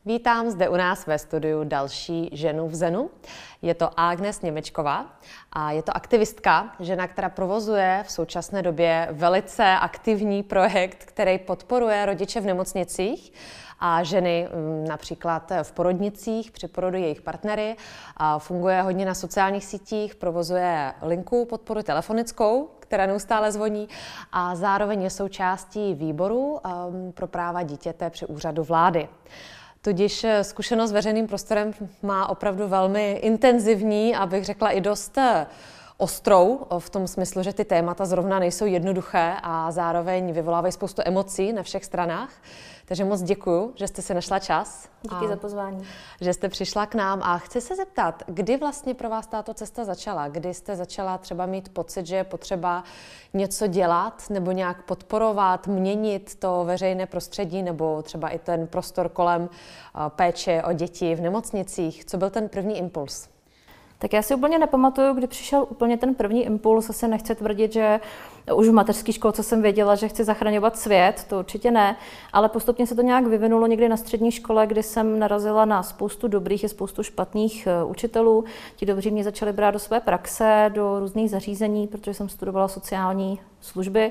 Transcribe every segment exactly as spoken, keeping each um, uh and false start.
Vítám zde u nás ve studiu další ženu v Zenu. Je to Agnes Němečková a je to aktivistka, žena, která provozuje v současné době velice aktivní projekt, který podporuje rodiče v nemocnicích a ženy například v porodnicích, při porodu jejich partnery. A funguje hodně na sociálních sítích, provozuje linku podporu telefonickou, která neustále zvoní, a zároveň je součástí výboru um, pro práva dítěte při úřadu vlády. Tudíž zkušenost s veřejným prostorem má opravdu velmi intenzivní, abych řekla i dost ostrou, v tom smyslu, že ty témata zrovna nejsou jednoduché a zároveň vyvolávají spoustu emocí na všech stranách. Takže moc děkuju, že jste si našla čas. Díky za pozvání. Že jste přišla k nám a chci se zeptat, kdy vlastně pro vás tato cesta začala? Kdy jste začala třeba mít pocit, že je potřeba něco dělat nebo nějak podporovat, měnit to veřejné prostředí nebo třeba i ten prostor kolem péče o děti v nemocnicích? Co byl ten první impuls? Tak já si úplně nepamatuju, kdy přišel úplně ten první impuls. Asi nechci tvrdit, že už v mateřské školce jsem věděla, že chci zachraňovat svět, to určitě ne, ale postupně se to nějak vyvinulo někdy na střední škole, kdy jsem narazila na spoustu dobrých i spoustu špatných učitelů. Ti dobří mě začali brát do své praxe, do různých zařízení, protože jsem studovala sociální služby.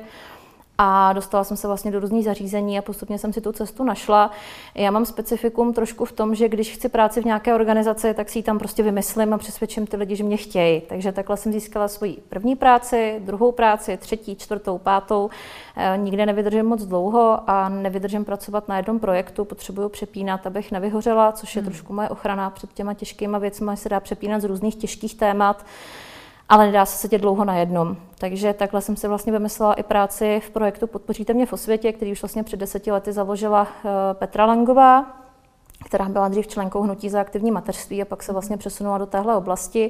A dostala jsem se vlastně do různých zařízení a postupně jsem si tu cestu našla. Já mám specifikum trošku v tom, že když chci práci v nějaké organizaci, tak si ji tam prostě vymyslím a přesvědčím ty lidi, že mě chtějí. Takže takhle jsem získala svoji první práci, druhou práci, třetí, čtvrtou, pátou. Nikde nevydržím moc dlouho a nevydržím pracovat na jednom projektu. Potřebuju přepínat, abych nevyhořela, což je hmm. trošku moje ochrana před těma těžkýma věcmi, se dá přepínat z různých těžkých témat. Ale nedá se sedět dlouho na jednom. Takže takhle jsem si vlastně vymyslela i práci v projektu Podpoříte mě v osvětě, který už vlastně před deseti lety založila Petra Langová, která byla dřív členkou Hnutí za aktivní mateřství a pak se vlastně přesunula do téhle oblasti.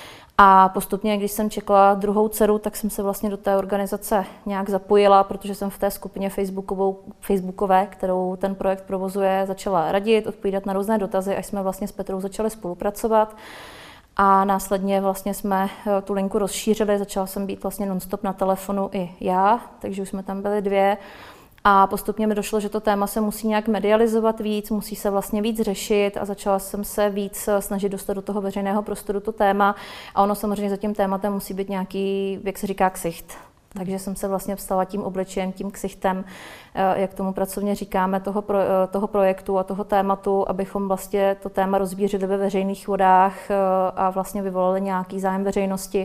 A postupně, když jsem čekala druhou dceru, tak jsem se vlastně do té organizace nějak zapojila, protože jsem v té skupině Facebookovou, Facebookové, kterou ten projekt provozuje, začala radit, odpovídat na různé dotazy, až jsme vlastně s Petrou začali spolupracovat. A následně vlastně jsme tu linku rozšířili, začala jsem být vlastně non-stop na telefonu i já, takže už jsme tam byli dvě. A postupně mi došlo, že to téma se musí nějak medializovat víc, musí se vlastně víc řešit a začala jsem se víc snažit dostat do toho veřejného prostoru to téma. A ono samozřejmě za tím tématem musí být nějaký, jak se říká, ksicht. Takže jsem se vlastně vstala tím obličejem, tím ksichtem, jak tomu pracovně říkáme, toho, pro, toho projektu a toho tématu, abychom vlastně to téma rozvířili ve veřejných vodách a vlastně vyvolali nějaký zájem veřejnosti,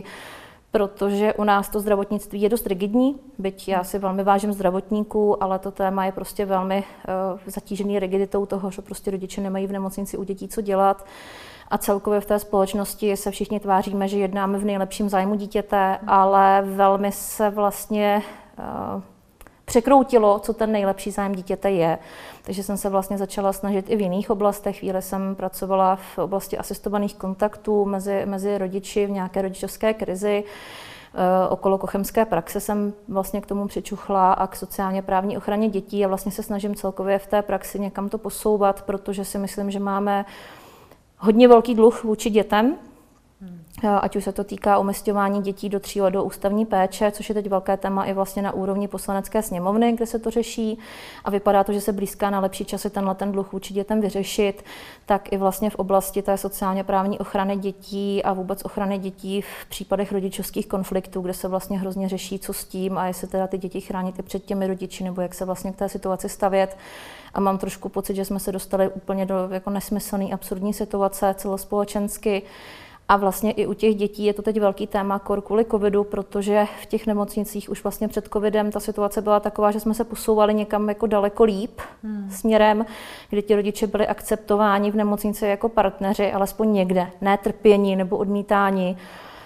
protože u nás to zdravotnictví je dost rigidní, byť já si velmi vážím zdravotníků, ale to téma je prostě velmi zatížený rigiditou toho, že prostě rodiče nemají v nemocnici u dětí co dělat. A celkově v té společnosti se všichni tváříme, že jednáme v nejlepším zájmu dítěte, ale velmi se vlastně uh, překroutilo, co ten nejlepší zájem dítěte je. Takže jsem se vlastně začala snažit i v jiných oblastech. Chvíli jsem pracovala v oblasti asistovaných kontaktů mezi, mezi rodiči v nějaké rodičovské krizi. Uh, okolo kochemské praxe jsem vlastně k tomu přičuchla a k sociálně právní ochraně dětí a vlastně se snažím celkově v té praxi někam to posouvat, protože si myslím, že máme hodně velký dluh vůči dětem, hmm. ať už se to týká umisťování dětí do tří let do ústavní péče, což je teď velké téma i vlastně na úrovni Poslanecké sněmovny, kde se to řeší a vypadá to, že se blízká na lepší časy tenhle ten dluh vůči dětem vyřešit, tak i vlastně v oblasti té sociálně právní ochrany dětí a vůbec ochrany dětí v případech rodičovských konfliktů, kde se vlastně hrozně řeší, co s tím a jestli teda ty děti chránit i před těmi rodiči nebo jak se vlastně k té situaci stavět. A mám trošku pocit, že jsme se dostali úplně do jako nesmyslné, absurdní situace celospolečensky. A vlastně i u těch dětí je to teď velký téma kvůli covidu, protože v těch nemocnicích už vlastně před covidem ta situace byla taková, že jsme se posouvali někam jako daleko líp hmm. směrem, kdy ti rodiče byli akceptováni v nemocnici jako partneři, alespoň někde, ne trpění nebo odmítání.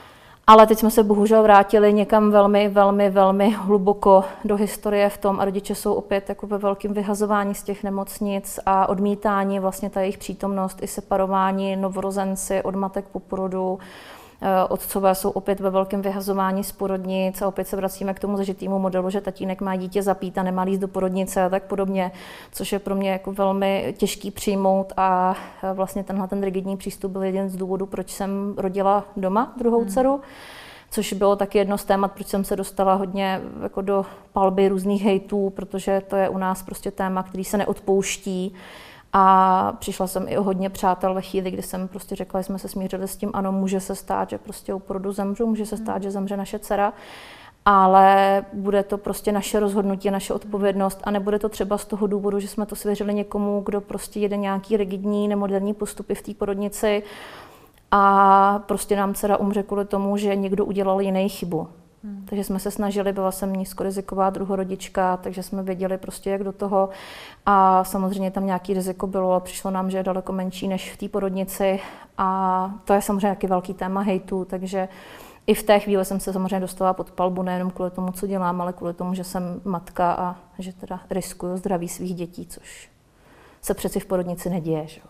Ale teď jsme se bohužel vrátili někam velmi, velmi, velmi hluboko do historie v tom a rodiče jsou opět jako ve velkém vyhazování z těch nemocnic a odmítání, vlastně ta jejich přítomnost i separování novorozenci od matek po porodu. Otcové jsou opět ve velkém vyhazování z porodnic a opět se vracíme k tomu zažitému modelu, že tatínek má dítě zapít a nemá jít do porodnice a tak podobně, což je pro mě jako velmi těžký přijmout a vlastně tenhle ten rigidní přístup byl jeden z důvodů, proč jsem rodila doma druhou hmm. dceru, což bylo taky jedno z témat, proč jsem se dostala hodně jako do palby různých hejtů, protože to je u nás prostě téma, který se neodpouští. A přišla jsem i o hodně přátel ve chvíli, kdy jsem prostě řekla, že jsme se smířili s tím, ano, může se stát, že prostě u porodu zemřu, může se stát, že zemře naše dcera, ale bude to prostě naše rozhodnutí, naše odpovědnost a nebude to třeba z toho důvodu, že jsme to svěřili někomu, kdo prostě jede nějaký rigidní, nemoderní postupy v té porodnici a prostě nám dcera umře kvůli tomu, že někdo udělal jiný chybu. Hmm. Takže jsme se snažili, byla jsem nízkoriziková druhorodička, takže jsme věděli prostě, jak do toho. A samozřejmě tam nějaký riziko bylo, ale přišlo nám, že je daleko menší než v té porodnici. A to je samozřejmě taky velký téma hejtu, takže i v té chvíli jsem se samozřejmě dostala pod palbu, nejenom kvůli tomu, co dělám, ale kvůli tomu, že jsem matka a že teda riskuju zdraví svých dětí, což se přeci v porodnici neděje. Že?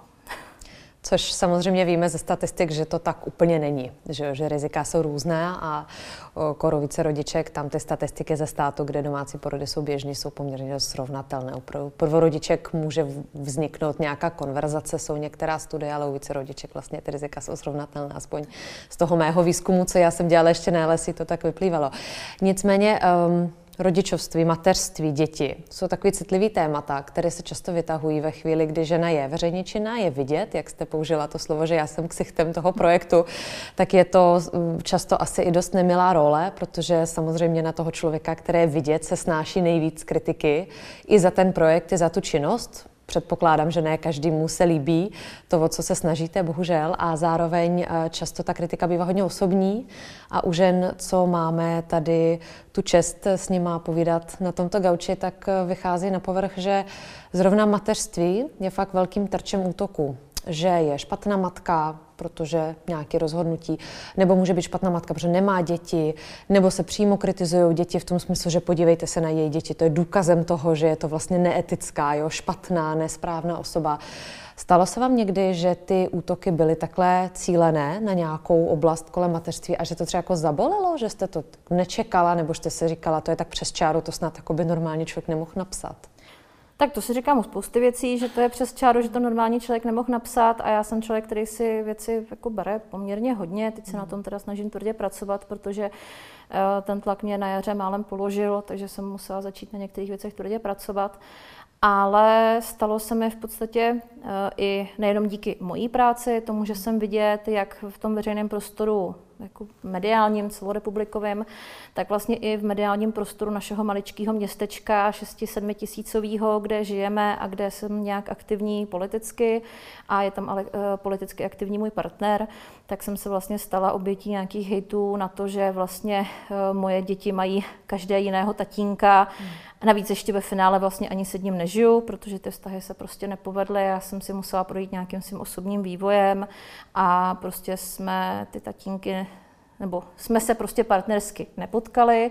Což samozřejmě víme ze statistik, že to tak úplně není, že, že rizika jsou různé a koro více rodiček, tam ty statistiky ze státu, kde domácí porody jsou běžné, jsou poměrně srovnatelné. U prvorodiček může vzniknout nějaká konverzace, jsou některá studie, ale u více rodiček vlastně ty rizika jsou srovnatelné, aspoň z toho mého výzkumu, co já jsem dělala ještě na L S I, to tak vyplývalo. Nicméně um, rodičovství, mateřství, děti jsou takový citlivý témata, které se často vytahují ve chvíli, kdy žena je veřejně činná, je vidět, jak jste použila to slovo, že já jsem ksichtem toho projektu, tak je to často asi i dost nemilá role, protože samozřejmě na toho člověka, který je vidět, se snáší nejvíc kritiky i za ten projekt, i za tu činnost. Předpokládám, že ne každému se líbí to, o co se snažíte, bohužel, a zároveň často ta kritika bývá hodně osobní a u žen, co máme tady tu čest s nima povídat na tomto gauči, tak vychází na povrch, že zrovna mateřství je fakt velkým terčem útoku. Že je špatná matka, protože nějaké rozhodnutí, nebo může být špatná matka, protože nemá děti, nebo se přímo kritizují děti v tom smyslu, že podívejte se na její děti, to je důkazem toho, že je to vlastně neetická, jo, špatná, nesprávná osoba. Stalo se vám někdy, že ty útoky byly takhle cílené na nějakou oblast kolem mateřství a že to třeba jako zabolelo, že jste to nečekala, nebo jste si říkala, to je tak přes čáru, to snad jako by normálně člověk nemohl napsat? Tak to si říkám u spousty věcí, že to je přes čáru, že to normální člověk nemohl napsat a já jsem člověk, který si věci jako bere poměrně hodně. Teď se na tom teda snažím tvrdě pracovat, protože ten tlak mě na jaře málem položil, takže jsem musela začít na některých věcech tvrdě pracovat. Ale stalo se mi v podstatě uh, i nejenom díky mojí práci, tomu, že jsem vidět, jak v tom veřejném prostoru jako mediálním, celorepublikovém, tak vlastně i v mediálním prostoru našeho maličkého městečka, šesti sedmi tisícového, kde žijeme a kde jsem nějak aktivní politicky a je tam ale uh, politicky aktivní můj partner, tak jsem se vlastně stala obětí nějakých hejtů na to, že vlastně uh, moje děti mají každé jiného tatínka. Hmm. A navíc ještě ve finále vlastně ani se ním nežiju, protože ty vztahy se prostě nepovedly. Já jsem si musela projít nějakým svým osobním vývojem a prostě jsme ty tatínky, nebo jsme se prostě partnersky nepotkali,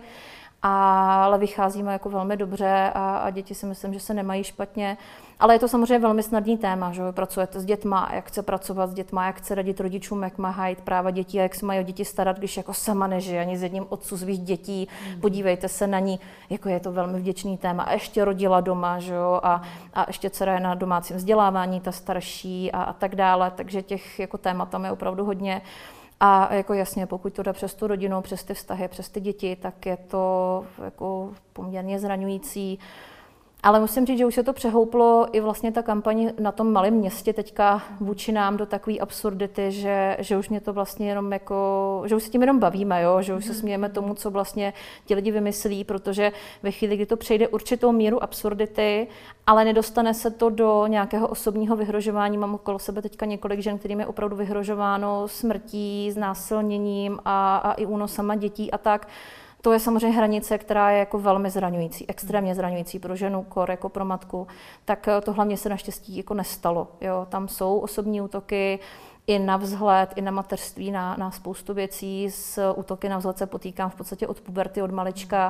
ale vycházíme jako velmi dobře a, a děti si myslím, že se nemají špatně. Ale je to samozřejmě velmi snadný téma, že pracujete s dětma, jak chce pracovat s dětma, jak chce radit rodičům, jak má hájit práva dětí a jak se mají o děti starat, když jako sama nežije ani s jedním otců svých dětí. Mm. Podívejte se na ní, jako je to velmi vděčný téma. A ještě rodila doma, že jo, a, a ještě dcera je na domácím vzdělávání, ta starší a, a tak dále. Takže těch jako témat tam je opravdu hodně. A jako jasně, pokud to jde přes tu rodinu, přes ty vztahy, přes ty děti, tak je to jako poměrně zraňující. Ale musím říct, že už se to přehouplo i vlastně ta kampaň na tom malém městě teďka vůči nám do takové absurdity, že, že už mě to vlastně jenom jako, že už se tím jenom bavíme, jo? Že už se smějeme tomu, co vlastně ti lidi vymyslí, protože ve chvíli, kdy to přejde určitou míru absurdity, ale nedostane se to do nějakého osobního vyhrožování. Mám okolo sebe teďka několik žen, kterým je opravdu vyhrožováno smrtí, znásilněním a, a i únosama dětí a tak. To je samozřejmě hranice, která je jako velmi zraňující, extrémně zraňující pro ženu, kor jako pro matku. Tak to hlavně se naštěstí jako nestalo. Jo. Tam jsou osobní útoky i na vzhled, i na mateřství, na, na spoustu věcí. S útoky na vzhled se potýkám v podstatě od puberty, od malička.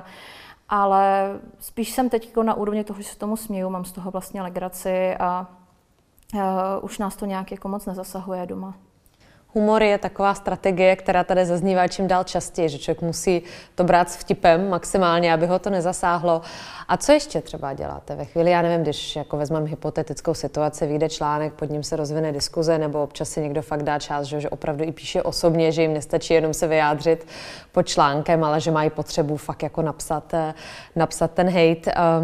Ale spíš jsem teď na úrovni toho, že se tomu směju, mám z toho vlastně legraci a, a už nás to nějak jako moc nezasahuje doma. Humor je taková strategie, která tady zaznívá čím dál častěji, že člověk musí to brát s vtipem maximálně, aby ho to nezasáhlo. A co ještě třeba děláte ve chvíli, já nevím, když jako vezmeme hypotetickou situaci, vyjde článek, pod ním se rozvine diskuze, nebo občas si někdo fakt dá čas, že, že opravdu i píše osobně, že jim nestačí jenom se vyjádřit pod článkem, ale že mají potřebu fakt jako napsat, napsat ten hejt. Um,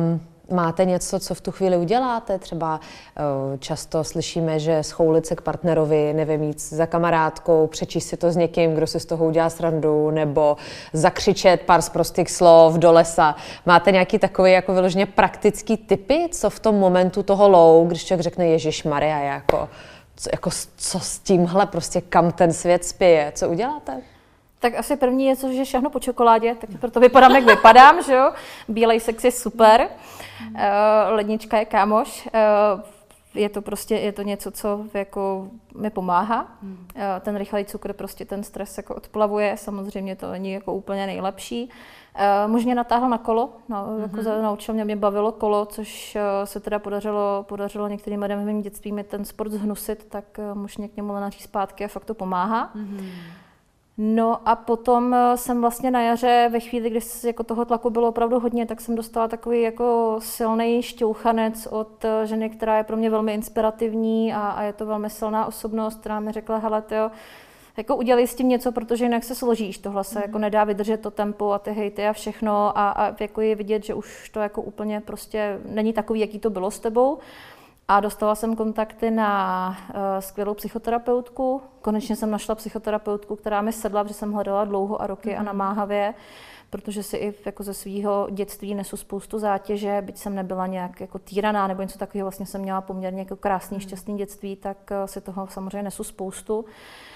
Máte něco, co v tu chvíli uděláte? Třeba uh, často slyšíme, že schoulit se k partnerovi, nevím, jít za kamarádkou, přečíst si to s někým, kdo si z toho udělá srandu, nebo zakřičet pár sprostých slov do lesa. Máte nějaký takový jako vyloženě praktický tipy, co v tom momentu toho low, když člověk řekne Ježišmarja, jako, co, jako, co s tímhle, prostě kam ten svět spěje, co uděláte? Tak asi první je, že šahnu po čokoládě, tak proto vypadám, jak vypadám, že jo. Bílej sex je super, uh, lednička je kámoš, uh, je to prostě, je to něco, co jako mi pomáhá. Uh, ten rychlej cukr prostě ten stres jako odplavuje, samozřejmě to není jako úplně nejlepší. Uh, muž mě natáhl na kolo, no, mm-hmm. jako naučil mě, mě bavilo kolo, což uh, se teda podařilo, podařilo některým lidem v mém dětství mi ten sport zhnusit, tak uh, muž mě k němu naří zpátky a fakt to pomáhá. Mm-hmm. No a potom jsem vlastně na jaře, ve chvíli, kdy jako toho tlaku bylo opravdu hodně, tak jsem dostala takový jako silný šťouchanec od ženy, která je pro mě velmi inspirativní a, a je to velmi silná osobnost, která mi řekla, hele tyjo, jako udělej s tím něco, protože jinak se složíš, tohle se mm. jako nedá vydržet to tempo a ty hejty a všechno a, a jako je vidět, že už to jako úplně prostě není takový, jaký to bylo s tebou. A dostala jsem kontakty na uh, skvělou psychoterapeutku. Konečně jsem našla psychoterapeutku, která mi sedla, protože jsem hledala dlouho a roky mm. a namáhavě, protože si i jako ze svého dětství nesu spoustu zátěže, byť jsem nebyla nějak jako týraná nebo něco takového, vlastně jsem měla poměrně jako krásný, šťastný dětství, tak uh, si toho samozřejmě nesu spoustu.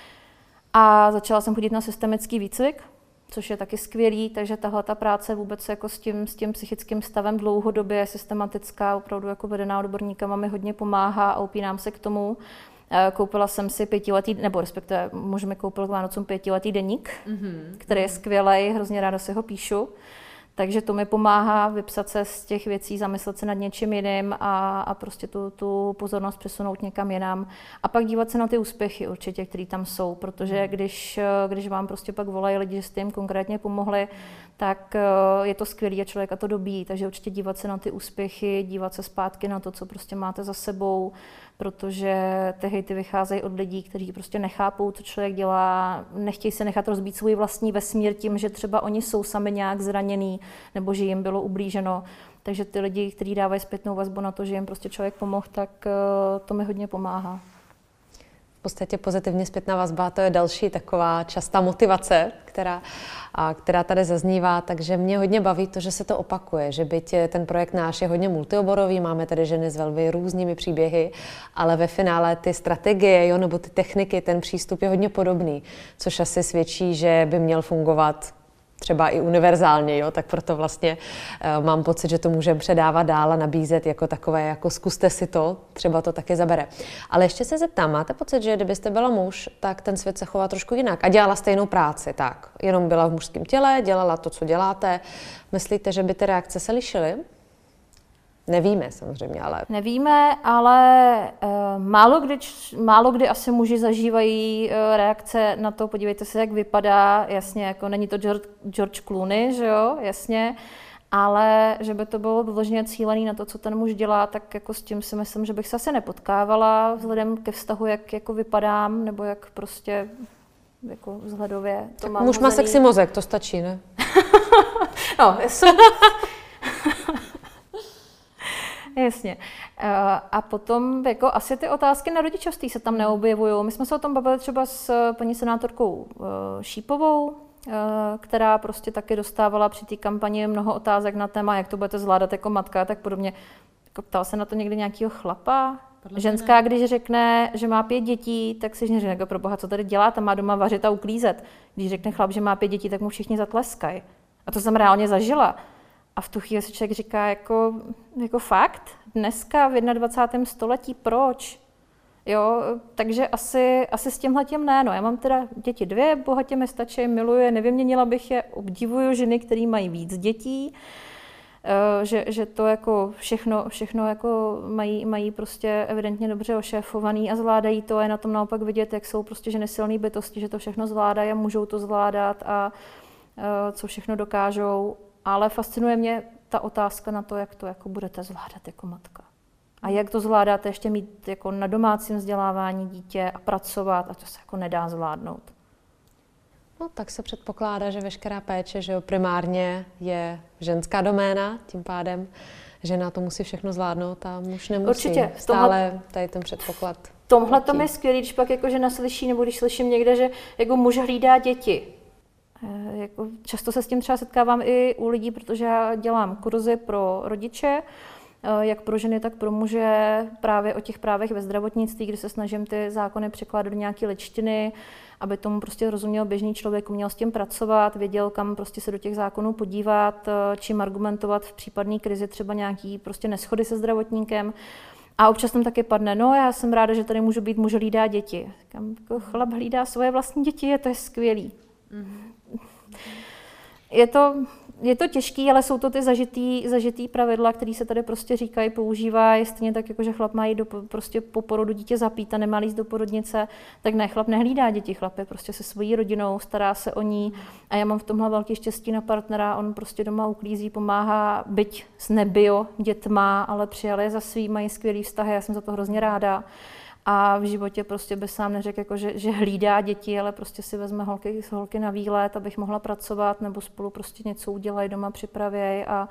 A začala jsem chodit na systemický výcvik, což je taky skvělý, takže tahle ta práce vůbec jako s tím, s tím psychickým stavem dlouhodobě systematická, opravdu jako vedená odborníkama mi hodně pomáhá a upínám se k tomu. Koupila jsem si pětiletý, nebo respektive muž mi koupil k Vánocům pětiletý deník, mm-hmm. který je skvělej, hrozně ráda si ho píšu. Takže to mi pomáhá vypsat se z těch věcí, zamyslet se nad něčím jiným a, a prostě tu, tu pozornost přesunout někam jinam. A pak dívat se na ty úspěchy určitě, které tam jsou, protože když, když vám prostě pak volají lidi, že jste jim konkrétně pomohli, tak je to skvělý a člověka to dobíjí. Takže určitě dívat se na ty úspěchy, dívat se zpátky na to, co prostě máte za sebou, protože ty hejty vycházejí od lidí, kteří prostě nechápou, co člověk dělá, nechtějí se nechat rozbít svůj vlastní vesmír tím, že třeba oni jsou sami nějak zranění nebo že jim bylo ublíženo. Takže ty lidi, kteří dávají zpětnou vazbu na to, že jim prostě člověk pomohl, tak to mi hodně pomáhá. V podstatě pozitivně zpětná vazba, to je další taková častá motivace, která, a, která tady zaznívá, takže mě hodně baví to, že se to opakuje, že byť ten projekt náš je hodně multioborový, máme tady ženy s velmi různými příběhy, ale ve finále ty strategie, jo, nebo ty techniky, ten přístup je hodně podobný, což asi svědčí, že by měl fungovat třeba i univerzálně, jo, tak proto vlastně uh, mám pocit, že to můžeme předávat dál a nabízet jako takové, jako zkuste si to, třeba to taky zabere. Ale ještě se zeptám, máte pocit, že kdybyste byla muž, tak ten svět se chová trošku jinak a dělala stejnou práci, tak, jenom byla v mužském těle, dělala to, co děláte. Myslíte, že by ty reakce se lišily? Nevíme samozřejmě, ale... Nevíme, ale uh, málo, kdy, málo kdy asi muži zažívají uh, reakce na to, podívejte se, jak vypadá, jasně, jako není to George, George Clooney, že jo, jasně, ale že by to bylo vyloženě cílený na to, co ten muž dělá, tak jako s tím si myslím, že bych se asi nepotkávala vzhledem ke vztahu, jak jako vypadám, nebo jak prostě jako vzhledově to mám. Muž má sexy mozek, to stačí, ne? No, jsou... Jasně. A potom jako asi ty otázky na rodičovství se tam neobjevují. My jsme se o tom bavili třeba s paní senátorkou Šípovou, která prostě taky dostávala při té kampani mnoho otázek na téma, jak to budete zvládat jako matka a tak podobně. Jako ptal se na to někdy nějakého chlapa? Podle Ženská, když řekne, že má pět dětí, tak si řekne, jako pro boha, co tady dělá, tam má doma vařit a uklízet. Když řekne chlap, že má pět dětí, tak mu všichni zatleskají. A to jsem reálně zažila. A v tu chvíli si člověk říká, jako, jako fakt, dneska v dvacátém prvním století, proč? Jo, takže asi, asi s tímhletím ne, no. Já mám teda děti dvě, bohatě mi stačí, miluji je, nevyměnila bych je, obdivuju ženy, které mají víc dětí, že, že to jako všechno, všechno jako mají, mají prostě evidentně dobře ošéfovaný a zvládají to a je na tom naopak vidět, jak jsou prostě ženy silné bytosti, že to všechno zvládají a můžou to zvládat a co všechno dokážou. Ale fascinuje mě ta otázka na to, jak to jako budete zvládat jako matka. A jak to zvládáte ještě mít jako na domácím vzdělávání dítě a pracovat, a to se jako nedá zvládnout. No tak se předpokládá, že veškerá péče, že jo, primárně je ženská doména, tím pádem žena to musí všechno zvládnout a muž nemusí. Určitě. Stále tady ten předpoklad. Tomhle to je skvělý, když pak jako žena slyší, nebo když slyším někde, že jako muž hlídá děti. E, jako často se s tím třeba setkávám i u lidí, protože já dělám kurzy pro rodiče, jak pro ženy, tak pro muže, právě o těch právech ve zdravotnictví, kde se snažím ty zákony překládat do nějaké ličtiny, aby tomu prostě rozuměl běžný člověk, uměl s tím pracovat, věděl, kam prostě se do těch zákonů podívat, čím argumentovat v případné krizi, třeba nějaký prostě neshody se zdravotníkem. A občas tam taky padne, no já jsem ráda, že tady můžu být, muž hlídá děti. Říkám, jako chlap hlídá svoje vlastní děti, je to je skvělý. Mm-hmm. Je to... Je to těžký, ale jsou to ty zažitý, zažitý pravidla, které se tady prostě říkají, používají. Stejně tak, jako že chlap má jít do, prostě po porodu dítě zapít a nemá jít do porodnice, tak ne, chlap nehlídá děti, chlap je prostě se svojí rodinou, stará se o ní. A já mám v tomhle velké štěstí na partnera, on prostě doma uklízí, pomáhá, byť s nebio dětma, ale přijali je za svý, mají skvělý vztahy, já jsem za to hrozně ráda. A v životě prostě by sám neřekl, jako že, že hlídá děti, ale prostě si vezme holky, holky na výlet, abych mohla pracovat, nebo spolu prostě něco udělají, doma připravěj a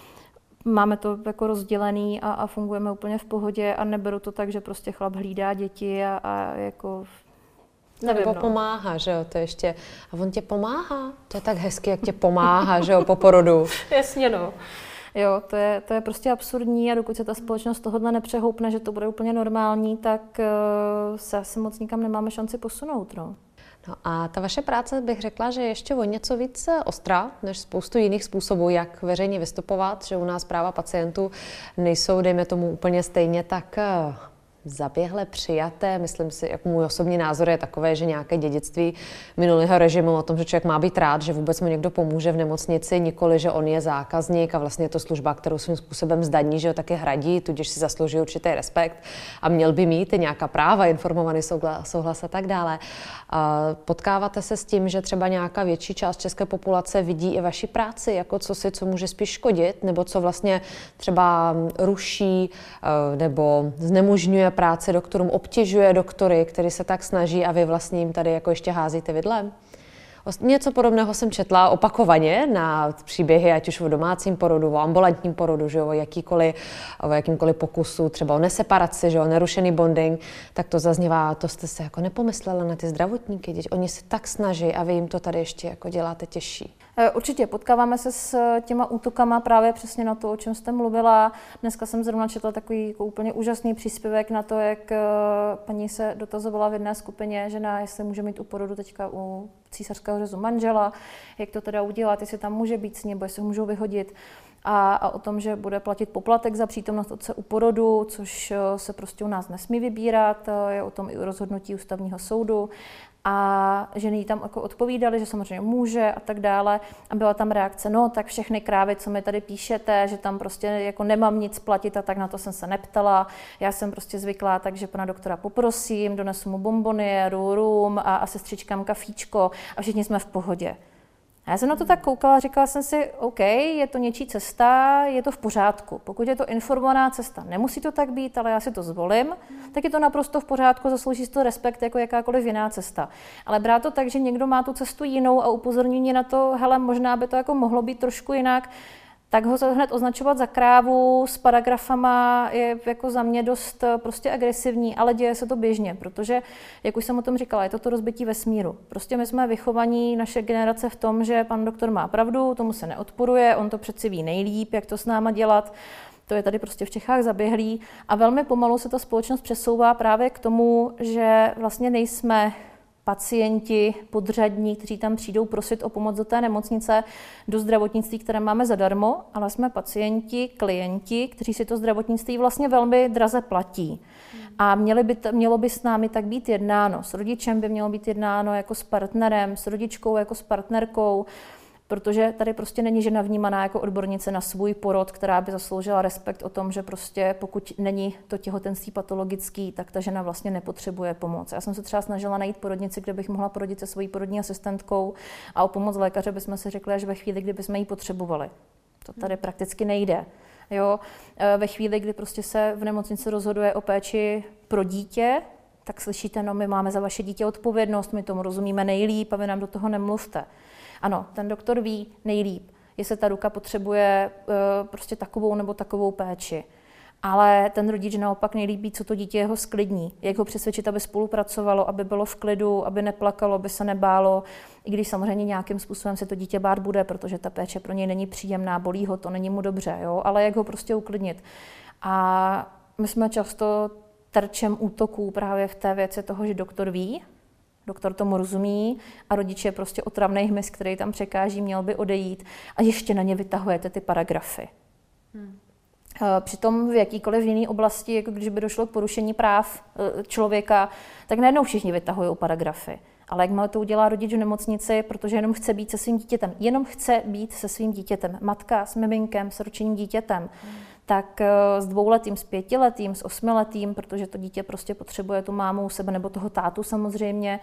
máme to jako rozdělený a, a fungujeme úplně v pohodě a neberu to tak, že prostě chlap hlídá děti a, a jako... Nevím, nebo no. Pomáhá, že jo, to ještě... A on tě pomáhá? To je tak hezky, jak tě pomáhá, že jo, po porodu. Jasně, no. Jo, to je, to je prostě absurdní a dokud se ta společnost tohodle nepřehoupne, že to bude úplně normální, tak uh, se asi moc nikam nemáme šanci posunout. No. No a ta vaše práce bych řekla, že je ještě o něco víc ostrá, než spoustu jiných způsobů, jak veřejně vystupovat, že u nás práva pacientů nejsou, dejme tomu, úplně stejně tak zaběhle přijaté. Myslím si, jako můj osobní názor je takové, že nějaké dědictví minulého režimu o tom, že člověk má být rád, že vůbec mu někdo pomůže v nemocnici, nikoli, že on je zákazník a vlastně je to služba, kterou svým způsobem zdaní, že ho taky hradí, tudíž si zaslouží určitý respekt a měl by mít nějaká práva, informovaný souhlas a tak dále. Potkáváte se s tím, že třeba nějaká větší část české populace vidí i vaši práci jako co si, co může spíš škodit, nebo co vlastně třeba ruší nebo znemožňuje práce doktorům, obtěžuje doktory, který se tak snaží a vy vlastně jim tady jako ještě házíte vidlem? Něco podobného jsem četla opakovaně na příběhy, ať už o domácím porodu, o ambulantním porodu, že o, jakýkoliv, o jakýmkoliv pokusu, třeba o neseparaci, že o nerušený bonding, tak to zaznívá, to jste se jako nepomyslela na ty zdravotníky, děti, oni se tak snaží a vy jim to tady ještě jako děláte těžší. Určitě, potkáváme se s těma útokama právě přesně na to, o čem jste mluvila. Dneska jsem zrovna četla takový jako úplně úžasný příspěvek na to, jak paní se dotazovala v jedné skupině, žena, jestli může mít u porodu teďka u císařského řezu manžela, jak to teda udělat, jestli tam může být s ním, nebo jestli ho můžou vyhodit. A, a o tom, že bude platit poplatek za přítomnost otce u porodu, což se prostě u nás nesmí vybírat, je o tom i rozhodnutí ústavního soudu. A ženy jí tam jako odpovídaly, že samozřejmě může a tak dále. A byla tam reakce, no tak všechny krávy, co mi tady píšete, že tam prostě jako nemám nic platit a tak na to jsem se neptala. Já jsem prostě zvyklá, takže pana doktora poprosím, donesu mu bomboniéru, rum a, a sestřičkám kafíčko a všichni jsme v pohodě. A já jsem na to tak koukala, říkala jsem si, OK, je to něčí cesta, je to v pořádku. Pokud je to informovaná cesta, nemusí to tak být, ale já si to zvolím, tak je to naprosto v pořádku, zaslouží si to respekt jako jakákoliv jiná cesta. Ale brát to tak, že někdo má tu cestu jinou a upozornění na to, hele, možná by to jako mohlo být trošku jinak, tak ho hned označovat za krávu s paragrafama je jako za mě dost prostě agresivní, ale děje se to běžně, protože, jak už jsem o tom říkala, je to to rozbití vesmíru. Prostě my jsme vychovaní, naše generace v tom, že pan doktor má pravdu, tomu se neodporuje, on to přeci ví nejlíp, jak to s náma dělat. To je tady prostě v Čechách zaběhlý a velmi pomalu se ta společnost přesouvá právě k tomu, že vlastně nejsme pacienti, podřadní, kteří tam přijdou prosit o pomoc do té nemocnice, do zdravotnictví, které máme zadarmo, ale jsme pacienti, klienti, kteří si to zdravotnictví vlastně velmi draze platí. A měli by, mělo by s námi tak být jednáno. S rodičem by mělo být jednáno jako s partnerem, s rodičkou jako s partnerkou, protože tady prostě není žena vnímaná jako odbornice na svůj porod, která by zasloužila respekt o tom, že prostě pokud není to těhotenství patologický, tak ta žena vlastně nepotřebuje pomoc. Já jsem se třeba snažila najít porodnici, kde bych mohla porodit se svojí porodní asistentkou a o pomoc lékaře bychom si řekli až ve chvíli, kdy bychom ji potřebovali. To tady prakticky nejde. Jo? Ve chvíli, kdy prostě se v nemocnici rozhoduje o péči pro dítě, tak slyšíte, no my máme za vaše dítě odpovědnost, my tomu rozumíme nejlíp a vy nám do toho nemluvte. Ano, ten doktor ví nejlíp. jestli ta ruka potřebuje uh, prostě takovou nebo takovou péči. Ale ten rodič naopak nejlíbí, co to dítě jeho sklidní, jak ho přesvědčit, aby spolupracovalo, aby bylo v klidu, aby neplakalo, aby se nebálo, i když samozřejmě nějakým způsobem se to dítě bát bude, protože ta péče pro něj není příjemná, bolí ho to, není mu dobře, jo? Ale jak ho prostě uklidnit. A my jsme často terčem útoků právě v té věci toho, že doktor ví, doktor tomu rozumí a rodič je prostě otravnej hmyz, který tam překáží, měl by odejít a ještě na ně vytahujete ty paragrafy. Hmm. Přitom v jakýkoliv jiné oblasti, jako když by došlo k porušení práv člověka, tak najednou všichni vytahují paragrafy. Ale jakmile to udělá rodič v nemocnici, protože jenom chce být se svým dítětem, jenom chce být se svým dítětem, matka s miminkem, s ročním dítětem, hmm. tak s dvouletým, s pětiletým, s osmiletým, protože to dítě prostě potřebuje tu mámu u sebe nebo toho tátu samozřejmě,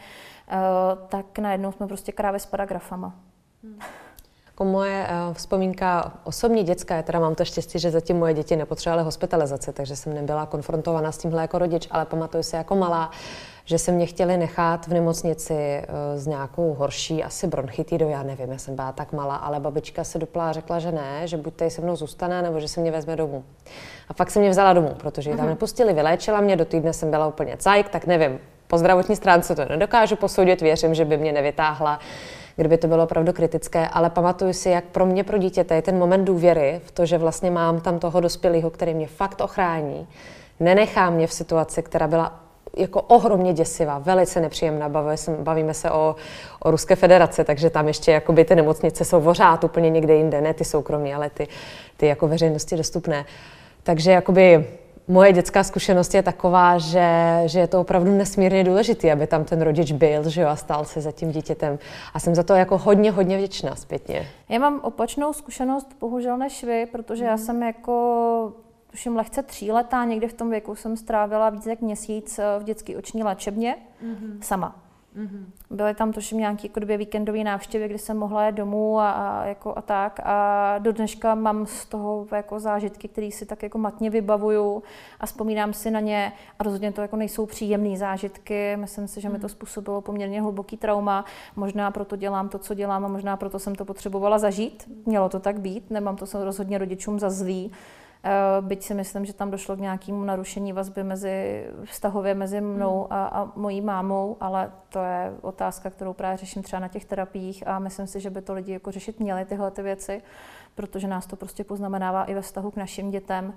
tak najednou jsme prostě krávy s paragrafama. Hmm. Jako moje uh, vzpomínka osobní dětská, teda mám to štěstí, že zatím moje děti nepotřebovaly hospitalizaci, takže jsem nebyla konfrontovaná s tímhle jako rodič, ale pamatuju si jako malá, že se mě chtěli nechat v nemocnici uh, s nějakou horší asi bronchitidou, já nevím, já jsem byla tak malá, ale babička se dupla a řekla, že ne, že buď tady se mnou zůstane, nebo že se mě vezme domů. A fakt se mě vzala domů, protože ji tam nepustili, vyléčila mě, do týdne jsem byla úplně cajk, tak nevím, po zdravotní stránce to nedokážu posoudit, věřím, že by mě nevytáhla, kdyby to bylo opravdu kritické, ale pamatuju si, jak pro mě, pro dítěte je ten moment důvěry v to, že vlastně mám tam toho dospělého, který mě fakt ochrání, nenechá mě v situaci, která byla jako ohromně děsivá, velice nepříjemná. Bavíme se, bavíme se o, o Ruské federaci, takže tam ještě jakoby ty nemocnice jsou vořát úplně někde jinde, ne ty soukromí, ale ty, ty jako veřejnosti dostupné. Takže jakoby moje dětská zkušenost je taková, že, že je to opravdu nesmírně důležité, aby tam ten rodič byl, že jo, a stál se za tím dítětem. A jsem za to jako hodně, hodně vděčná zpětně. Já mám opačnou zkušenost, bohužel než vy, protože já jsem jako, tuším, lehce tříletá, někdy v tom věku jsem strávila víc jak měsíc v dětské oční léčebně, mm-hmm. sama. Mm-hmm. Byly tam tuším nějaké jako dvě víkendové návštěvy, kdy jsem mohla jít domů a, a, jako a tak. A do dneška mám z toho jako zážitky, které si tak jako matně vybavuju a vzpomínám si na ně. A rozhodně to jako nejsou příjemné zážitky. Myslím si, že mi to způsobilo poměrně hluboký trauma. Možná proto dělám to, co dělám a možná proto jsem to potřebovala zažít. Mělo to tak být, nemám to rozhodně rodičům za zlý. Byť si myslím, že tam došlo k nějakému narušení vazby mezi, vztahově mezi mnou a, a mojí mámou, ale to je otázka, kterou právě řeším třeba na těch terapiích a myslím si, že by to lidi jako řešit měli tyhle ty věci, protože nás to prostě poznamenává i ve vztahu k našim dětem.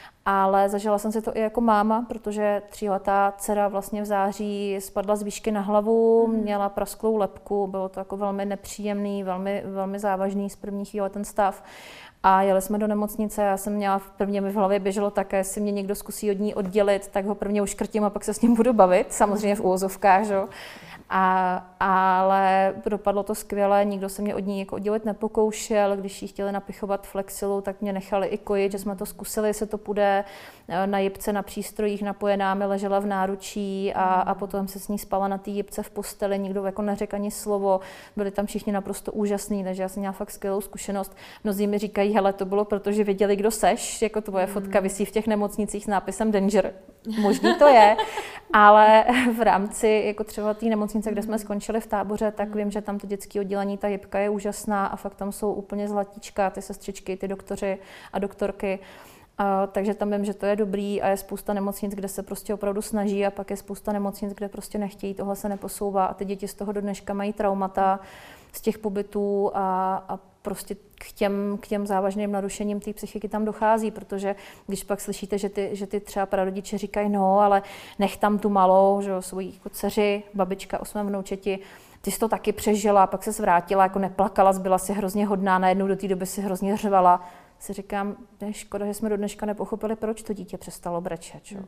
Ale zažila jsem si to i jako máma, protože tříletá dcera vlastně v září spadla z výšky na hlavu, mm. měla prasklou lebku, bylo to jako velmi nepříjemný, velmi, velmi závažný z první chvíle ten stav. A jeli jsme do nemocnice, já jsem měla, prvně mi v hlavě běželo také, jestli mě někdo zkusí od ní oddělit, tak ho prvně uškrtím a pak se s ním budu bavit, samozřejmě v úvozovkách, že? A, ale dopadlo to skvěle, nikdo se mě od ní jako oddělit nepokoušel, když jí chtěli napichovat flexilu, tak mě nechali i kojit, že jsme to zkusili, jestli to půjde, na jipce, na přístrojích napojená mi ležela v náručí a, a potom se s ní spala na té jipce v posteli, nikdo jako neřekl ani slovo, byli tam všichni naprosto úžasní, takže já jsem měla fakt skvělou zkušenost. Mnozí mi říkají, hele, to bylo proto, že věděli, kdo seš, jako tvoje fotka visí v těch nemocnicích s nápisem Danger. Možný to je, ale v rámci jako třeba té nemocnice, kde jsme skončili v táboře, tak vím, že tam to dětské oddělení, ta jipka je úžasná a fakt tam jsou úplně zlatíčka, ty sestřičky, ty doktoři a doktorky. A, takže tam vím, že to je dobrý a je spousta nemocnic, kde se prostě opravdu snaží a pak je spousta nemocnic, kde prostě nechtějí, tohle se neposouvá a ty děti z toho do dneška mají traumata z těch pobytů a, a prostě k těm, k těm závažným narušením té psychiky tam dochází, protože když pak slyšíte, že ty, že ty třeba prarodiče říkají, no, ale nech tam tu malou, že jo, svojí jako dceři, babička, osmém vnoučeti, ty jsi to taky přežila, pak se vrátila, jako neplakala, byla si hrozně hodná, najednou do té doby si hrozně řvala. Si říkám, je škoda, že jsme do dneška nepochopili, proč to dítě přestalo brečet. Že?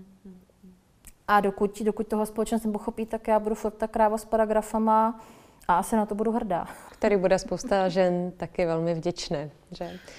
A dokud, dokud toho společnost nepochopí, tak já budu furt ta kráva s paragrafama a asi na to budu hrdá. Který bude spousta žen taky velmi vděčné. Že?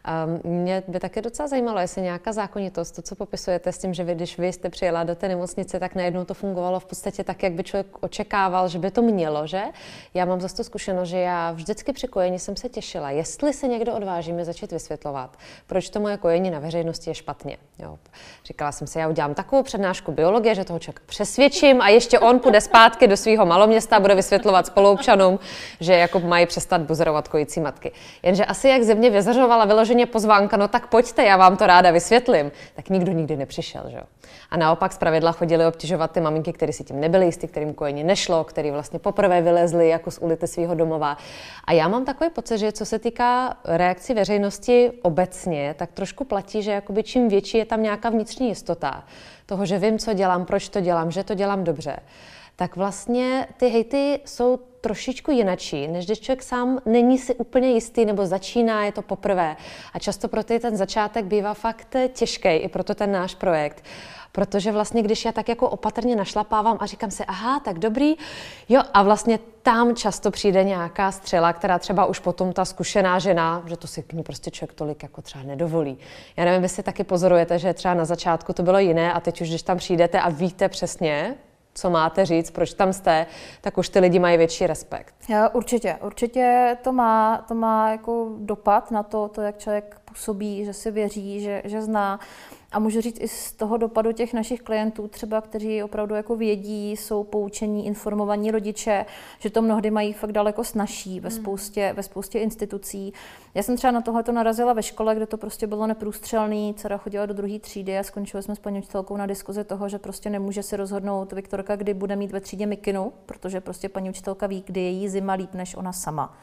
Um, mě by také docela zajímalo, jestli nějaká zákonitost, to, co popisujete s tím, že vy, když vy jste přijela do té nemocnice, tak najednou to fungovalo v podstatě tak, jak by člověk očekával, že by to mělo, že? Já mám zase tu zkušenost, že já vždycky při kojení jsem se těšila, jestli se někdo odváží mi začít vysvětlovat, proč to moje kojení na veřejnosti je špatně. Jo. Říkala jsem si, já udělám takovou přednášku biologie, že toho člověka přesvědčím a ještě on půjde zpátky do svého maloměsta a bude vysvětlovat spoluobčanům, že jako mají přestat buzerovat kojící matky. Jenže asi jak ze mě vyzařovala vyloženě pozvánka, no tak pojďte, já vám to ráda vysvětlím, tak nikdo nikdy nepřišel, že jo. A naopak zpravidla chodili obtěžovat ty maminky, které si tím nebyly jistý, kterým kojení nešlo, který vlastně poprvé vylezli jako z ulice svého domova. A já mám takový pocit, že co se týká reakcí veřejnosti obecně, tak trošku platí, že jakoby čím větší je tam nějaká vnitřní jistota toho, že vím, co dělám, proč to dělám, že to dělám dobře, tak vlastně ty hejty jsou trošičku jinačí, než když člověk sám není si úplně jistý nebo začíná, je to poprvé. A často pro ty ten začátek bývá fakt těžký, i proto ten náš projekt. Protože vlastně, když já tak jako opatrně našlapávám a říkám si, aha, tak dobrý, jo, a vlastně tam často přijde nějaká střela, která třeba už potom ta zkušená žena, že to si k ní prostě člověk tolik jako třeba nedovolí. Já nevím, jestli taky pozorujete, že třeba na začátku to bylo jiné a teď už, když tam přijdete a víte přesně, co máte říct, proč tam jste, tak už ty lidi mají větší respekt. Já, určitě, určitě to má, to má jako dopad na to, to, jak člověk působí, že si věří, že, že zná. A můžu říct i z toho dopadu těch našich klientů, třeba, kteří opravdu jako vědí, jsou poučení, informovaní rodiče, že to mnohdy mají fakt daleko snazší ve spoustě, ve spoustě institucí. Já jsem třeba na tohleto narazila ve škole, kde to prostě bylo neprůstřelný, dcera chodila do druhé třídy a skončili jsme s paní učitelkou na diskuzi toho, že prostě nemůže si rozhodnout Viktorka, kdy bude mít ve třídě mikinu, protože prostě paní učitelka ví, kdy je jí zima líp než ona sama.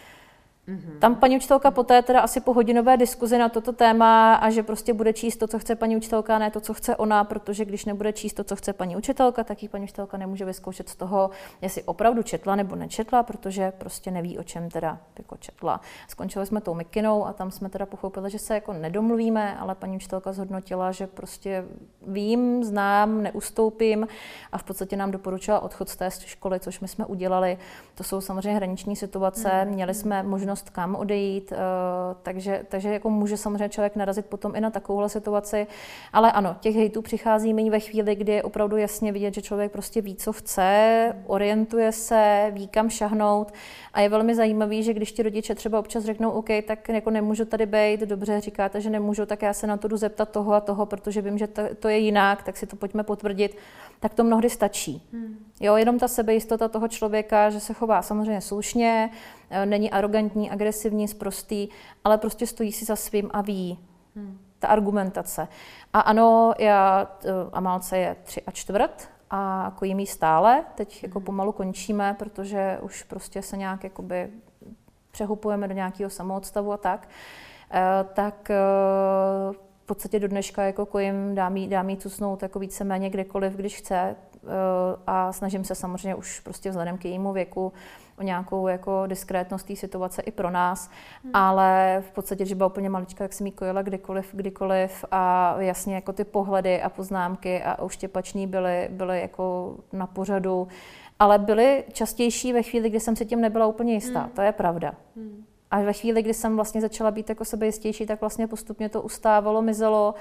Mm-hmm. Tam paní učitelka poté teda asi po hodinové diskuzi na toto téma a že prostě bude číst to, co chce paní učitelka, ne to, co chce ona, protože když nebude číst to, co chce paní učitelka, tak jí paní učitelka nemůže vyzkoušet z toho, jestli opravdu četla nebo nečetla, protože prostě neví, o čem teda jako četla. Skončili jsme tou mikinou a tam jsme teda pochopili, že se jako nedomluvíme, ale paní učitelka zhodnotila, že prostě vím, znám, neustoupím a v podstatě nám doporučila odchod z té školy, což my jsme udělali. To jsou samozřejmě hraniční situace, mm-hmm. měli jsme možnost kam odejít, takže, takže jako může samozřejmě člověk narazit potom i na takovouhle situaci. Ale ano, těch hejtů přichází méně ve chvíli, kdy je opravdu jasně vidět, že člověk prostě ví, co chce, orientuje se, ví, kam šahnout. A je velmi zajímavý, že když ti rodiče třeba občas řeknou, OK, tak jako nemůžu tady být, dobře, říkáte, že nemůžu, tak já se na to jdu zeptat toho a toho, protože vím, že to, to je jinak, tak si to pojďme potvrdit, tak to mnohdy stačí. Hmm. Jo, jenom ta sebejistota toho člověka, že se chová samozřejmě slušně, není arrogantní, agresivní, sprostý, ale prostě stojí si za svým a ví. Hmm. Ta argumentace. A ano, já, Amálce je tři a čtvrt a kojím jí stále. Teď jako pomalu končíme, protože už prostě se nějak jakoby přehupujeme do nějakého samoodstavu a tak. E, tak e, v podstatě do dneška jako kojím dám jí, dám jí cucnout jako víceméně kdekoliv, když chce. E, a snažím se samozřejmě už prostě vzhledem k jejímu věku o nějakou jako diskrétnost té situace i pro nás, hmm. ale v podstatě, že byla úplně malička, tak jsem jí kojila kdykoliv, kdykoliv a jasně jako ty pohledy a poznámky a uštěpační byly, byly jako na pořadu, ale byly častější ve chvíli, kdy jsem si tím nebyla úplně jistá, hmm. to je pravda. Hmm. A ve chvíli, kdy jsem vlastně začala být jako sebejistější, tak vlastně postupně to ustávalo, mizelo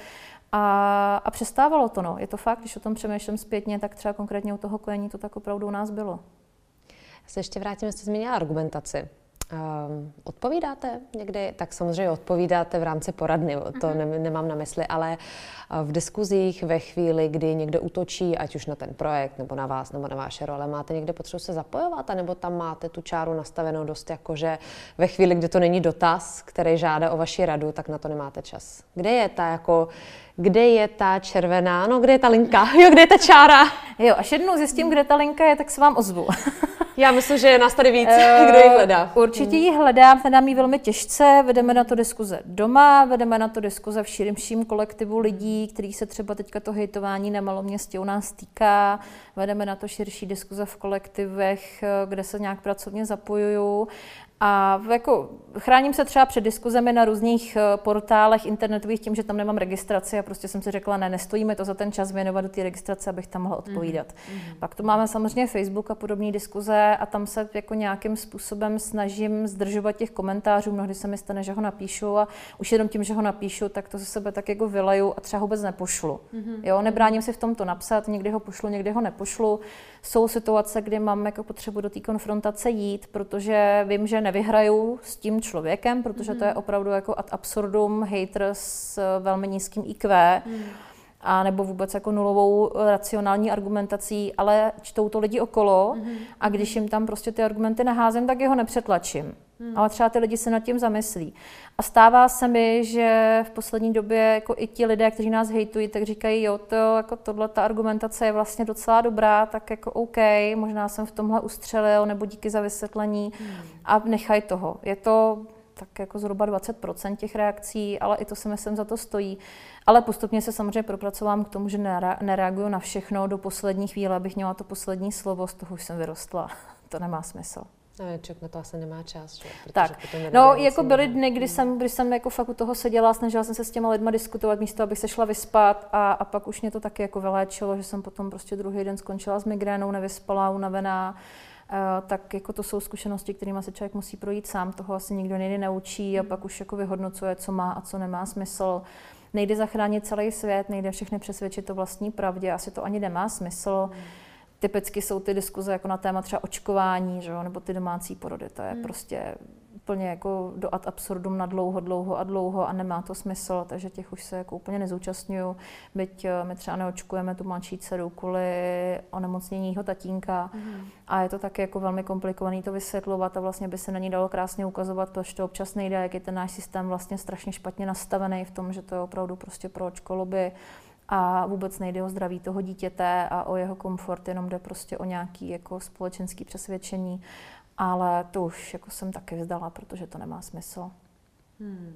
a, a přestávalo to. No. Je to fakt, když o tom přemýšlím zpětně, tak třeba konkrétně u toho kojení to tak opravdu u nás bylo. Já se ještě vrátím, jste zmínila argumentaci. Um, odpovídáte někdy? Tak samozřejmě odpovídáte v rámci poradny, to ne, nemám na mysli, ale v diskuzích ve chvíli, kdy někdo útočí, ať už na ten projekt, nebo na vás, nebo na vaše role, máte někde potřebu se zapojovat, anebo tam máte tu čáru nastavenou dost jako, že ve chvíli, kdy to není dotaz, který žádá o vaši radu, tak na to nemáte čas. Kde je ta jako kde je ta červená, no kde je ta linka, jo, kde je ta čára? Jo, až jednou zjistím, kde ta linka je, tak se vám ozvu. Já myslím, že je nás tady víc, kdo ji hledá. Určitě ji hledám, hledám ji velmi těžce, vedeme na to diskuze doma, vedeme na to diskuze v širším kolektivu lidí, který se třeba teďka to hejtování na Maloměstě u nás týká, vedeme na to širší diskuze v kolektivech, kde se nějak pracovně zapojuju. A jako chráním se třeba před diskuzemi na různých portálech internetových tím, že tam nemám registraci a prostě jsem si řekla, ne, nestojíme to za ten čas věnovat do té registrace, abych tam mohla odpovídat. Mm-hmm. Pak tu máme samozřejmě Facebook a podobné diskuze a tam se jako nějakým způsobem snažím zdržovat těch komentářů. Mnohdy se mi stane, že ho napíšu a už jenom tím, že ho napíšu, tak to ze sebe tak jako vylaju a třeba vůbec nepošlu. Mm-hmm. Jo, nebráním si v tom to napsat, někdy ho pošlu, někdy ho nepošlu. Jsou situace, kdy mám jako potřebu do té konfrontace jít, protože vím, že nevyhraju s tím člověkem, protože to je opravdu jako ad absurdum hater s velmi nízkým í kvé, mm. a nebo vůbec jako nulovou racionální argumentací, ale čtou to lidi okolo mm. a když jim tam prostě ty argumenty naházím, tak jeho nepřetlačím. Mm. Ale třeba ty lidi se nad tím zamyslí. A stává se mi, že v poslední době jako i ti lidé, kteří nás hejtují, tak říkají, jo, to, jako tohle, ta argumentace je vlastně docela dobrá, tak jako OK, možná jsem v tomhle ustřelil, nebo díky za vysvětlení mm. a nechaj toho. Je to tak jako zhruba dvacet procent těch reakcí, ale i to si myslím za to stojí. Ale postupně se samozřejmě propracovám k tomu, že nereaguju na všechno do poslední chvíle, abych měla to poslední slovo, z toho už jsem vyrostla. To nemá smysl. No, člověk na to asi nemá čas, že? Tak, no jako byly dny, kdy jsem, kdy jsem jako fakt u toho seděla, snažila jsem se s těma lidma diskutovat místo, abych se šla vyspat a, a pak už mě to taky jako vyléčilo, že jsem potom prostě druhý den skončila s migrénou, nevyspalá, unavená. Uh, tak jako to jsou zkušenosti, kterými se člověk musí projít sám, toho asi nikdo nejde naučí a pak už jako vyhodnocuje, co má a co nemá smysl. Nejde zachránit celý svět, nejde všechny přesvědčit o vlastní pravdě, asi to ani nemá smysl. Hmm. Typicky jsou ty diskuze jako na téma třeba očkování, že jo, nebo ty domácí porody, to je hmm. prostě úplně jako do ad absurdum na dlouho, dlouho a dlouho a nemá to smysl, takže těch už se jako úplně nezúčastňuju. Byť my třeba neočkujeme tu mladší dceru kvůli onemocnění jeho tatínka mm. a je to taky jako velmi komplikovaný to vysvětlovat a vlastně by se na ní dalo krásně ukazovat, proč to občas nejde, jak je ten náš systém vlastně strašně špatně nastavený v tom, že to je opravdu prostě pro očkolobby a vůbec nejde o zdraví toho dítěte a o jeho komfort, jenom jde prostě o nějaký jako společenský přesvědčení. Ale to už jako jsem taky vzdala, protože to nemá smysl. Hmm.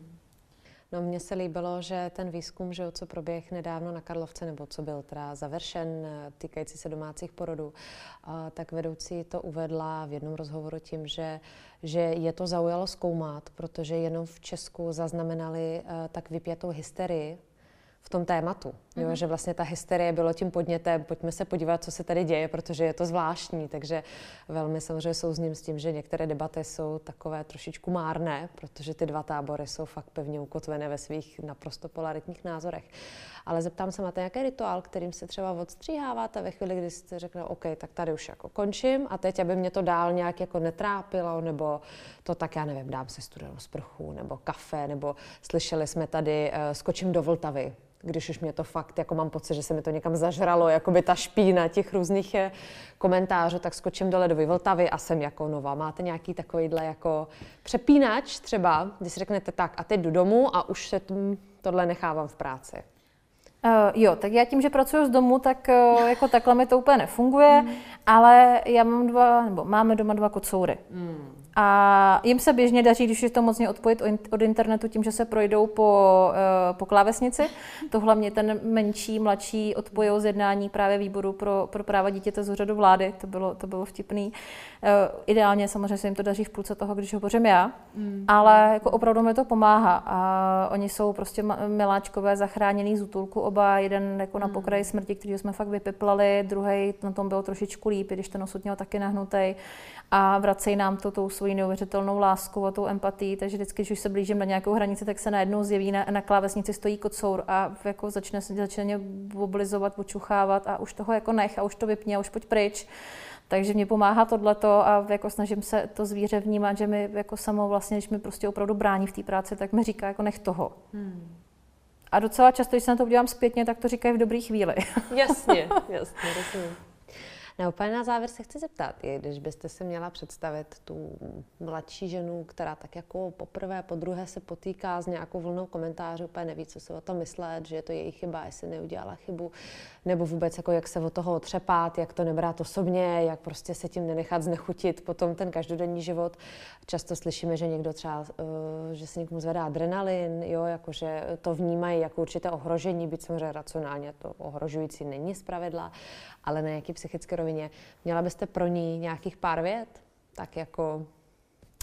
No mně se líbilo, že ten výzkum, že co proběh nedávno na Karlovce, nebo co byl teda završen, týkající se domácích porodů, tak vedoucí to uvedla v jednom rozhovoru tím, že, že je to zaujalo zkoumat, protože jenom v Česku zaznamenali tak vypjatou hysterii v tom tématu, jo, mm-hmm. že vlastně ta hysterie bylo tím podnětem, pojďme se podívat, co se tady děje, protože je to zvláštní, takže velmi samozřejmě souzním s tím, že některé debaty jsou takové trošičku márné, protože ty dva tábory jsou fakt pevně ukotvené ve svých naprosto polaritních názorech. Ale zeptám se, máte nějaký rituál, kterým se třeba odstříháváte ve chvíli, kdy jste řekne, OK, tak tady už jako končím a teď, aby mě to dál nějak jako netrápilo, nebo to tak, já nevím, dám si studenou sprchu, nebo kafe, nebo slyšeli jsme tady, uh, skočím do Vltavy, když už mě to fakt, jako mám pocit, že se mi to někam zažralo, jako by ta špína těch různých komentářů, tak skočím do ledové Vltavy a jsem jako nová. Máte nějaký takovýhle jako přepínač třeba, když si řeknete tak a teď jdu domů a už se t- tohle nechávám v práci? Uh, jo, tak já tím, že pracuji z domu, tak uh, jako takhle mi to úplně nefunguje, mm. ale já mám dva, nebo máme doma dva kocoury. Mm. A jim se běžně daří, když je to mocně odpojit od internetu tím, že se projdou po, uh, po klávesnici. To hlavně ten menší, mladší odpojil z jednání právě výboru pro, pro práva dítěte z úřadu vlády. To bylo, to bylo vtipný. Uh, ideálně samozřejmě se jim to daří v půlce toho, když hovořím já, mm. ale jako opravdu mi to pomáhá. A oni jsou prostě miláčkové, zachráněný z útulku oba. Jeden jako na pokraji smrti, který jsme fakt vypiplali, druhý na tom byl trošičku líp, když ten osud měl taky nahnutej. A vracejí nám to tou svojí neuvěřitelnou láskou a tou empatií, takže vždycky, když se blížím na nějakou hranici, tak se najednou zjeví, na, na klávesnici stojí kocour a jako začne se začne mobilizovat, počuchávat a už toho jako nech a už to vypni a už pojď pryč. Takže mě pomáhá tohleto a jako snažím se to zvíře vnímat, že mi jako samo vlastně, když mi prostě opravdu brání v té práci, tak mi říká jako nech toho. Hmm. A docela často, když se na to udělám zpětně, tak to říkají v dobré chvíli. Jasně, jasně, rozumím. Na úplně na závěr se chci zeptat, když byste si měla představit tu mladší ženu, která tak jako poprvé, podruhé se potýká s nějakou vlnou komentářů, úplně neví, co se o tom myslet, že je to její chyba, jestli neudělala chybu, nebo vůbec jako jak se od toho otřepat, jak to nebrát osobně, jak prostě se tím nenechat znechutit potom ten každodenní život. Často slyšíme, že někdo třeba, že se někomu zvedá adrenalin, jo, jakože to vnímají jako určité ohrožení, byť samozřejmě racionálně to ohrožující není zpravidla, ale na nějaký psychické rovině. Měla byste pro ní nějakých pár vět? Tak jako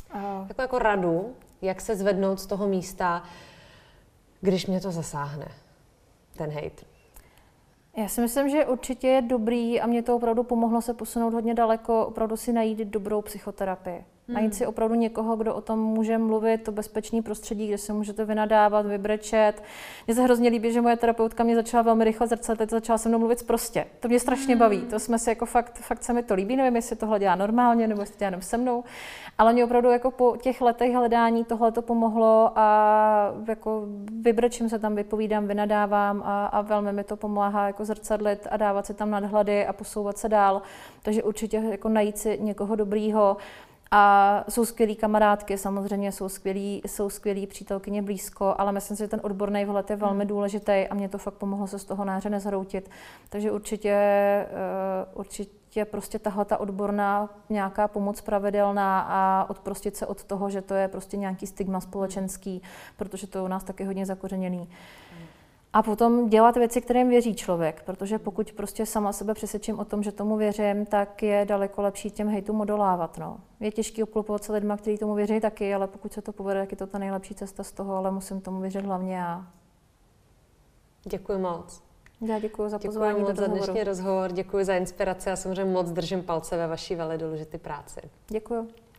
Aha. Jako, jako radu, jak se zvednout z toho místa, když mě to zasáhne, ten hejt. Já si myslím, že určitě je dobrý a mě to opravdu pomohlo se posunout hodně daleko, opravdu si najít dobrou psychoterapii. Hmm. Najít si opravdu někoho, kdo o tom může mluvit, to bezpečný prostředí, kde se můžete vynadávat, vybrečet. Mně se hrozně líbí, že moje terapeutka mě začala velmi rychle zrcadlit, začala se mnou mluvit prostě. To mě strašně hmm. baví, to jsme si jako fakt, fakt se mi to líbí, nevím, jestli tohle dělá normálně, nebo jestli dělá jenom se mnou, ale mě opravdu jako po těch letech hledání tohle to pomohlo a jako vybrečím se tam, vypovídám, vynadávám a, a velmi mi to pomáhá jako zrcadlit a dávat si tam nadhledy a posouvat se dál. Takže určitě jako najít si někoho dobrýho. A jsou skvělý kamarádky, samozřejmě jsou skvělý, jsou skvělý přítelkyně blízko, ale myslím si, že ten odborný vhled je velmi důležitý a mě to fakt pomohlo se z toho náře nezhroutit. Takže určitě, určitě prostě tahle ta odborná nějaká pomoc pravidelná a odprostit se od toho, že to je prostě nějaký stigma společenský, protože to je u nás taky hodně zakořeněný. A potom dělat věci, kterým věří člověk, protože pokud prostě sama sebe přesvědčím o tom, že tomu věřím, tak je daleko lepší těm hejtům odolávat. No. Je těžké obklopovat se lidma, kteří tomu věří taky, ale pokud se to povede, tak je to ta nejlepší cesta z toho, ale musím tomu věřit hlavně já. Děkuji moc. Já děkuji za pozvání. Děkuji moc za dnešní rozhovor, děkuji za inspiraci a samozřejmě moc držím palce ve vaší velmi důležité práci. Děkuji.